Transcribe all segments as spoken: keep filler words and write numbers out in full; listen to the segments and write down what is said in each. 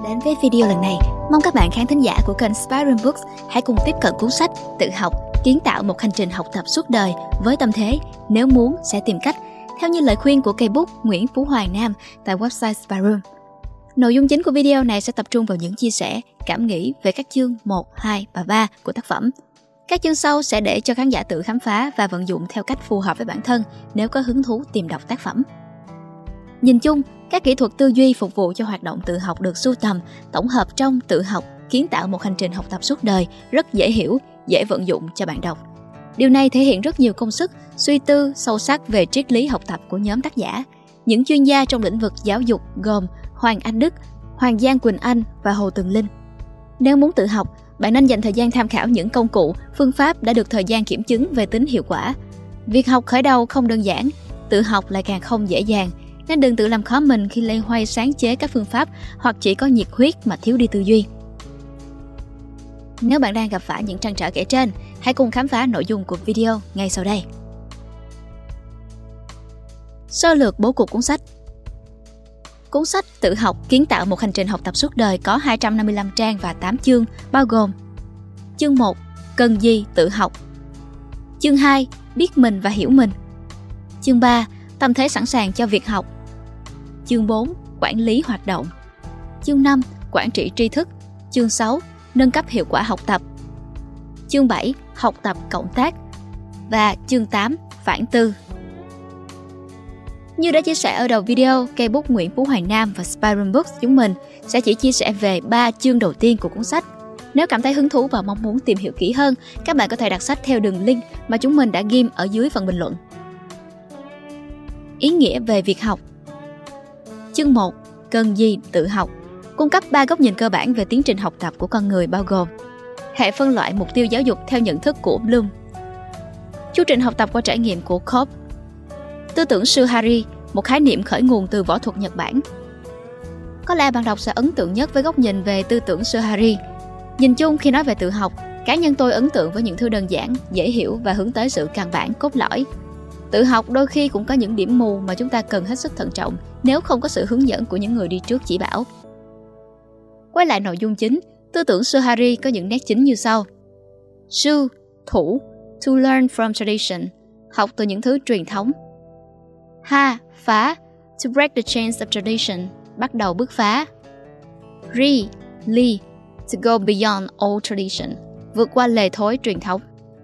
Đến với video lần này, mong các bạn khán thính giả của kênh Spyroom Books hãy cùng tiếp cận cuốn sách Tự học, kiến tạo một hành trình học tập suốt đời với tâm thế nếu muốn sẽ tìm cách, theo như lời khuyên của cây bút Nguyễn Phú Hoàng Nam tại website Spyroom. Nội dung chính của video này sẽ tập trung vào những chia sẻ, cảm nghĩ về các chương một, hai và ba của tác phẩm. Các chương sau sẽ để cho khán giả tự khám phá và vận dụng theo cách phù hợp với bản thân nếu có hứng thú tìm đọc tác phẩm. Nhìn chung, các kỹ thuật tư duy phục vụ cho hoạt động tự học được sưu tầm, tổng hợp trong Tự học, kiến tạo một hành trình học tập suốt đời rất dễ hiểu, dễ vận dụng cho bạn đọc. Điều này thể hiện rất nhiều công sức, suy tư sâu sắc về triết lý học tập của nhóm tác giả. Những chuyên gia trong lĩnh vực giáo dục gồm Hoàng Anh Đức, Hoàng Giang Quỳnh Anh và Hồ Tường Linh. Nếu muốn tự học, bạn nên dành thời gian tham khảo những công cụ, phương pháp đã được thời gian kiểm chứng về tính hiệu quả. Việc học khởi đầu không đơn giản, tự học lại càng không dễ dàng, nên đừng tự làm khó mình khi loay hoay sáng chế các phương pháp hoặc chỉ có nhiệt huyết mà thiếu đi tư duy. Nếu bạn đang gặp phải những trăn trở kể trên, hãy cùng khám phá nội dung của video ngay sau đây. Sơ lược bố cục cuốn sách. Cuốn sách Tự học, kiến tạo một hành trình học tập suốt đời có hai trăm năm mươi lăm trang và tám chương, bao gồm: chương một, cần gì tự học; chương hai, biết mình và hiểu mình; chương ba, tâm thế sẵn sàng cho việc học; chương bốn, quản lý hoạt động; chương năm, quản trị tri thức; chương sáu, nâng cấp hiệu quả học tập; chương bảy, học tập cộng tác; và chương tám, phản tư. Như đã chia sẻ ở đầu video, cây bút Nguyễn Phú Hoàng Nam và Spyroom Books chúng mình sẽ chỉ chia sẻ về ba chương đầu tiên của cuốn sách. Nếu cảm thấy hứng thú và mong muốn tìm hiểu kỹ hơn, các bạn có thể đặt sách theo đường link mà chúng mình đã ghim ở dưới phần bình luận. Ý nghĩa về việc học. Chương một, cần gì tự học, cung cấp ba góc nhìn cơ bản về tiến trình học tập của con người, bao gồm hệ phân loại mục tiêu giáo dục theo nhận thức của Bloom, chu trình học tập qua trải nghiệm của Cobb, tư tưởng Suhari, một khái niệm khởi nguồn từ võ thuật Nhật Bản. Có lẽ bạn đọc sẽ ấn tượng nhất với góc nhìn về tư tưởng Suhari. Nhìn chung, khi nói về tự học, cá nhân tôi ấn tượng với những thứ đơn giản, dễ hiểu và hướng tới sự căn bản cốt lõi. Tự học đôi khi cũng có những điểm mù mà chúng ta cần hết sức thận trọng nếu không có sự hướng dẫn của những người đi trước chỉ bảo. Quay lại nội dung chính, tư tưởng Suhari có những nét chính như sau. Su, thủ, to learn from tradition, học từ những thứ truyền thống. Ha, phá, to break the chains of tradition, bắt đầu bứt phá. Ri, li, to go beyond old tradition, vượt qua lề thói truyền thống.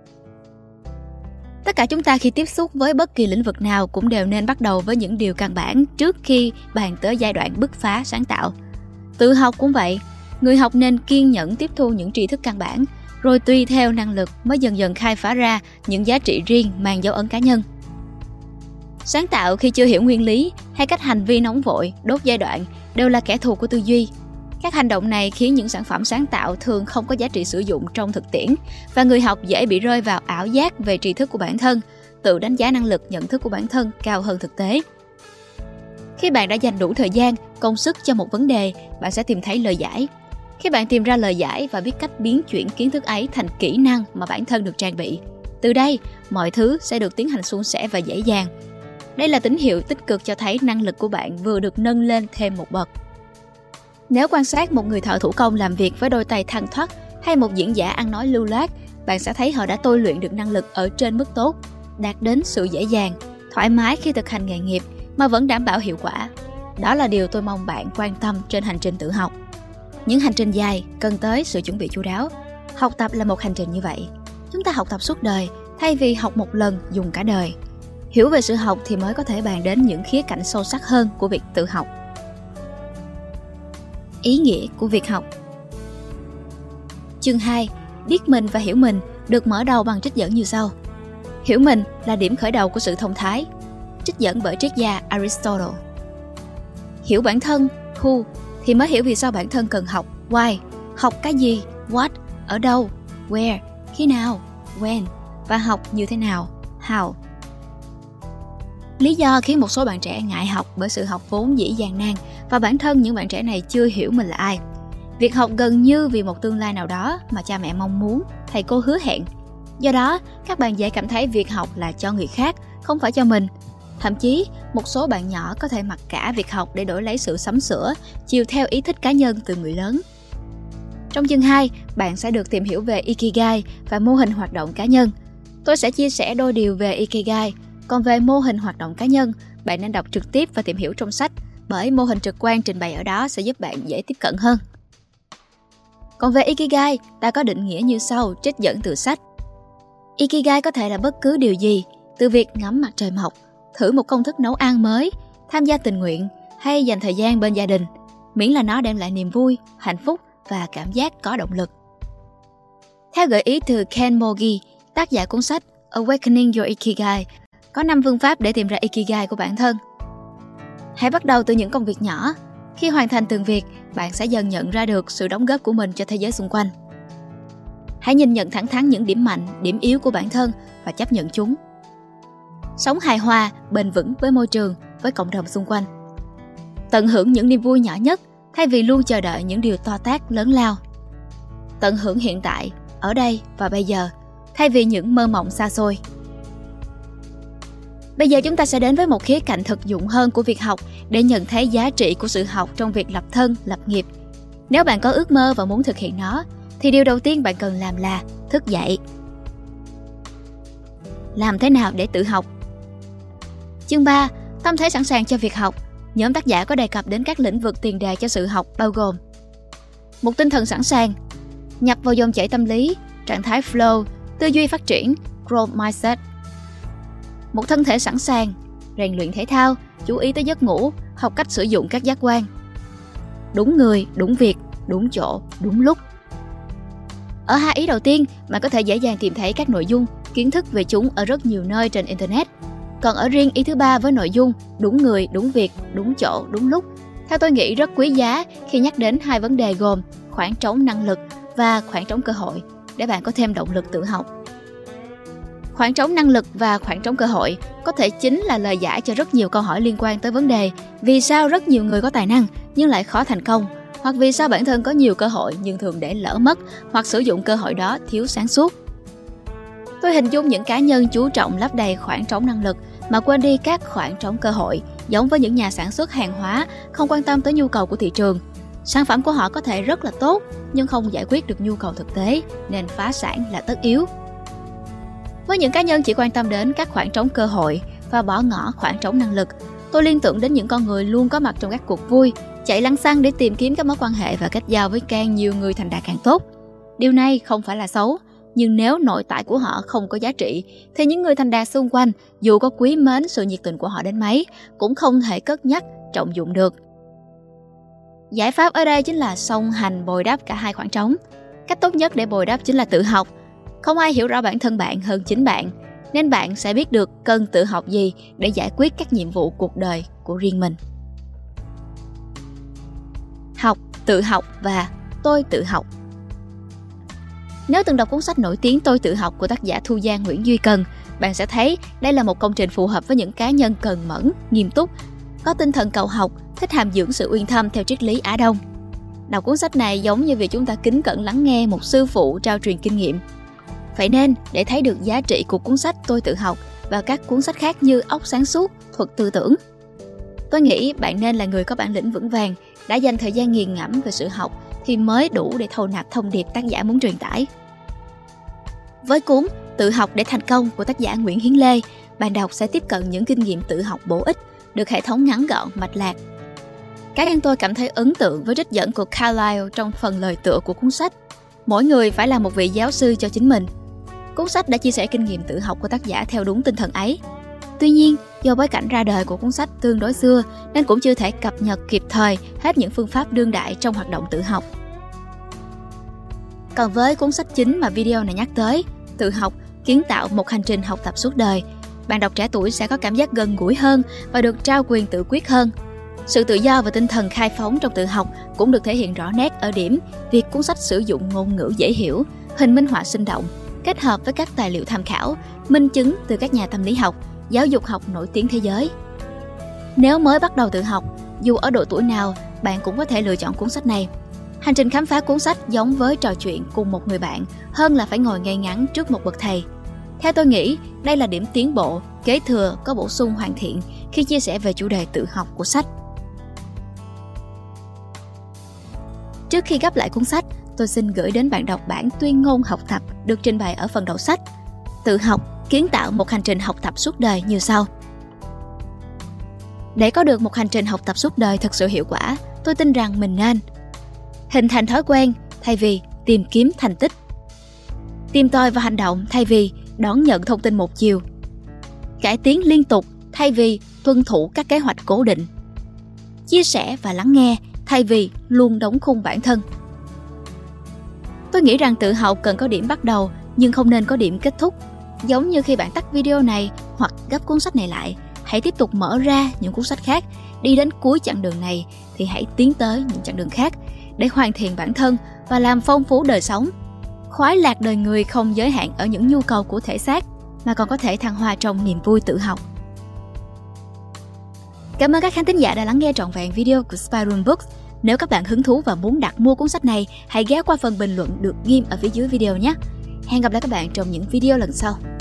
Tất cả chúng ta khi tiếp xúc với bất kỳ lĩnh vực nào cũng đều nên bắt đầu với những điều căn bản trước khi bàn tới giai đoạn bứt phá sáng tạo. Tự học cũng vậy, người học nên kiên nhẫn tiếp thu những tri thức căn bản, rồi tùy theo năng lực mới dần dần khai phá ra những giá trị riêng mang dấu ấn cá nhân. Sáng tạo khi chưa hiểu nguyên lý hay cách hành vi nóng vội, đốt giai đoạn đều là kẻ thù của tư duy. Các hành động này khiến những sản phẩm sáng tạo thường không có giá trị sử dụng trong thực tiễn và người học dễ bị rơi vào ảo giác về tri thức của bản thân, tự đánh giá năng lực nhận thức của bản thân cao hơn thực tế. Khi bạn đã dành đủ thời gian, công sức cho một vấn đề, bạn sẽ tìm thấy lời giải. Khi bạn tìm ra lời giải và biết cách biến chuyển kiến thức ấy thành kỹ năng mà bản thân được trang bị, từ đây mọi thứ sẽ được tiến hành suôn sẻ và dễ dàng. Đây là tín hiệu tích cực cho thấy năng lực của bạn vừa được nâng lên thêm một bậc. Nếu quan sát một người thợ thủ công làm việc với đôi tay thăng thoắt hay một diễn giả ăn nói lưu loát, bạn sẽ thấy họ đã tôi luyện được năng lực ở trên mức tốt, đạt đến sự dễ dàng, thoải mái khi thực hành nghề nghiệp mà vẫn đảm bảo hiệu quả. Đó là điều tôi mong bạn quan tâm trên hành trình tự học. Những hành trình dài cần tới sự chuẩn bị chu đáo. Học tập là một hành trình như vậy. Chúng ta học tập suốt đời thay vì học một lần dùng cả đời. Hiểu về sự học thì mới có thể bàn đến những khía cạnh sâu sắc hơn của việc tự học. Ý nghĩa của việc học. Chương hai, biết mình và hiểu mình, được mở đầu bằng trích dẫn như sau. Hiểu mình là điểm khởi đầu của sự thông thái. Trích dẫn bởi triết gia Aristotle. Hiểu bản thân, who, thì mới hiểu vì sao bản thân cần học, why, học cái gì, what, ở đâu, where, khi nào, when, và học như thế nào, how. Lý do khiến một số bạn trẻ ngại học bởi sự học vốn dĩ gian nan và bản thân những bạn trẻ này chưa hiểu mình là ai. Việc học gần như vì một tương lai nào đó mà cha mẹ mong muốn, thầy cô hứa hẹn. Do đó, các bạn dễ cảm thấy việc học là cho người khác, không phải cho mình. Thậm chí, một số bạn nhỏ có thể mặc cả việc học để đổi lấy sự sắm sửa, chiều theo ý thích cá nhân từ người lớn. Trong chương hai, bạn sẽ được tìm hiểu về Ikigai và mô hình hoạt động cá nhân. Tôi sẽ chia sẻ đôi điều về Ikigai, còn về mô hình hoạt động cá nhân, bạn nên đọc trực tiếp và tìm hiểu trong sách, bởi mô hình trực quan trình bày ở đó sẽ giúp bạn dễ tiếp cận hơn. Còn về Ikigai, ta có định nghĩa như sau, trích dẫn từ sách. Ikigai có thể là bất cứ điều gì, từ việc ngắm mặt trời mọc, thử một công thức nấu ăn mới, tham gia tình nguyện hay dành thời gian bên gia đình, miễn là nó đem lại niềm vui, hạnh phúc và cảm giác có động lực. Theo gợi ý từ Ken Mogi, tác giả cuốn sách Awakening Your Ikigai, có năm phương pháp để tìm ra Ikigai của bản thân. Hãy bắt đầu từ những công việc nhỏ. Khi hoàn thành từng việc, bạn sẽ dần nhận ra được sự đóng góp của mình cho thế giới xung quanh. Hãy nhìn nhận thẳng thắn những điểm mạnh, điểm yếu của bản thân và chấp nhận chúng. Sống hài hòa, bền vững với môi trường, với cộng đồng xung quanh. Tận hưởng những niềm vui nhỏ nhất thay vì luôn chờ đợi những điều to tát lớn lao. Tận hưởng hiện tại, ở đây và bây giờ, thay vì những mơ mộng xa xôi. Bây giờ chúng ta sẽ đến với một khía cạnh thực dụng hơn của việc học để nhận thấy giá trị của sự học trong việc lập thân, lập nghiệp. Nếu bạn có ước mơ và muốn thực hiện nó, thì điều đầu tiên bạn cần làm là thức dậy. Làm thế nào để tự học? Chương ba. Tâm thế sẵn sàng cho việc học. Nhóm tác giả có đề cập đến các lĩnh vực tiền đề cho sự học bao gồm: một tinh thần sẵn sàng, nhập vào dòng chảy tâm lý, trạng thái flow, tư duy phát triển, growth mindset. Một thân thể sẵn sàng, rèn luyện thể thao, chú ý tới giấc ngủ, học cách sử dụng các giác quan. Đúng người, đúng việc, đúng chỗ, đúng lúc. Ở hai ý đầu tiên, bạn có thể dễ dàng tìm thấy các nội dung, kiến thức về chúng ở rất nhiều nơi trên Internet. Còn ở riêng ý thứ ba với nội dung đúng người, đúng việc, đúng chỗ, đúng lúc, theo tôi nghĩ rất quý giá khi nhắc đến hai vấn đề gồm khoảng trống năng lực và khoảng trống cơ hội để bạn có thêm động lực tự học. Khoảng trống năng lực và khoảng trống cơ hội có thể chính là lời giải cho rất nhiều câu hỏi liên quan tới vấn đề vì sao rất nhiều người có tài năng nhưng lại khó thành công, hoặc vì sao bản thân có nhiều cơ hội nhưng thường để lỡ mất hoặc sử dụng cơ hội đó thiếu sáng suốt. Tôi hình dung những cá nhân chú trọng lấp đầy khoảng trống năng lực mà quên đi các khoảng trống cơ hội, giống với những nhà sản xuất hàng hóa không quan tâm tới nhu cầu của thị trường. Sản phẩm của họ có thể rất là tốt nhưng không giải quyết được nhu cầu thực tế nên phá sản là tất yếu. Với những cá nhân chỉ quan tâm đến các khoảng trống cơ hội và bỏ ngỏ khoảng trống năng lực, tôi liên tưởng đến những con người luôn có mặt trong các cuộc vui, chạy lăng xăng để tìm kiếm các mối quan hệ và kết giao với càng nhiều người thành đạt càng tốt. Điều này không phải là xấu, nhưng nếu nội tại của họ không có giá trị, thì những người thành đạt xung quanh, dù có quý mến sự nhiệt tình của họ đến mấy, cũng không thể cất nhắc, trọng dụng được. Giải pháp ở đây chính là song hành bồi đắp cả hai khoảng trống. Cách tốt nhất để bồi đắp chính là tự học. Không ai hiểu rõ bản thân bạn hơn chính bạn, nên bạn sẽ biết được cần tự học gì để giải quyết các nhiệm vụ cuộc đời của riêng mình. Học, tự học và tôi tự học. Nếu từng đọc cuốn sách nổi tiếng Tôi tự học của tác giả Thu Giang Nguyễn Duy Cần, bạn sẽ thấy đây là một công trình phù hợp với những cá nhân cần mẫn, nghiêm túc, có tinh thần cầu học, thích hàm dưỡng sự uyên thâm theo triết lý Á Đông. Đọc cuốn sách này giống như việc chúng ta kính cẩn lắng nghe một sư phụ trao truyền kinh nghiệm. Vậy nên, để thấy được giá trị của cuốn sách Tôi tự học và các cuốn sách khác như Óc sáng suốt, Thuật tư tưởng, tôi nghĩ bạn nên là người có bản lĩnh vững vàng, đã dành thời gian nghiền ngẫm về sự học thì mới đủ để thâu nạp thông điệp tác giả muốn truyền tải. Với cuốn Tự học để thành công của tác giả Nguyễn Hiến Lê, bạn đọc sẽ tiếp cận những kinh nghiệm tự học bổ ích, được hệ thống ngắn gọn, mạch lạc. Cá nhân tôi cảm thấy ấn tượng với trích dẫn của Carlyle trong phần lời tựa của cuốn sách. Mỗi người phải là một vị giáo sư cho chính mình. Cuốn sách đã chia sẻ kinh nghiệm tự học của tác giả theo đúng tinh thần ấy. Tuy nhiên, do bối cảnh ra đời của cuốn sách tương đối xưa nên cũng chưa thể cập nhật kịp thời hết những phương pháp đương đại trong hoạt động tự học. Còn với cuốn sách chính mà video này nhắc tới, Tự học, kiến tạo một hành trình học tập suốt đời, bạn đọc trẻ tuổi sẽ có cảm giác gần gũi hơn và được trao quyền tự quyết hơn. Sự tự do và tinh thần khai phóng trong tự học cũng được thể hiện rõ nét ở điểm việc cuốn sách sử dụng ngôn ngữ dễ hiểu, hình minh họa sinh động, kết hợp với các tài liệu tham khảo, minh chứng từ các nhà tâm lý học, giáo dục học nổi tiếng thế giới. Nếu mới bắt đầu tự học, dù ở độ tuổi nào, bạn cũng có thể lựa chọn cuốn sách này. Hành trình khám phá cuốn sách giống với trò chuyện cùng một người bạn hơn là phải ngồi ngay ngắn trước một bậc thầy. Theo tôi nghĩ, đây là điểm tiến bộ, kế thừa có bổ sung hoàn thiện khi chia sẻ về chủ đề tự học của sách. Trước khi gấp lại cuốn sách, tôi xin gửi đến bạn đọc bản tuyên ngôn học tập được trình bày ở phần đầu sách. Tự học, kiến tạo một hành trình học tập suốt đời như sau. Để có được một hành trình học tập suốt đời thật sự hiệu quả, tôi tin rằng mình nên hình thành thói quen thay vì tìm kiếm thành tích, tìm tòi và hành động thay vì đón nhận thông tin một chiều, cải tiến liên tục thay vì tuân thủ các kế hoạch cố định, chia sẻ và lắng nghe thay vì luôn đóng khung bản thân. Tôi nghĩ rằng tự học cần có điểm bắt đầu nhưng không nên có điểm kết thúc. Giống như khi bạn tắt video này hoặc gấp cuốn sách này lại, hãy tiếp tục mở ra những cuốn sách khác. Đi đến cuối chặng đường này thì hãy tiến tới những chặng đường khác để hoàn thiện bản thân và làm phong phú đời sống. Khoái lạc đời người không giới hạn ở những nhu cầu của thể xác, mà còn có thể thăng hoa trong niềm vui tự học. Cảm ơn các khán thính giả đã lắng nghe trọn vẹn video của Spyroom Books. Nếu các bạn hứng thú và muốn đặt mua cuốn sách này, hãy ghé qua phần bình luận được ghim ở phía dưới video nhé. Hẹn gặp lại các bạn trong những video lần sau.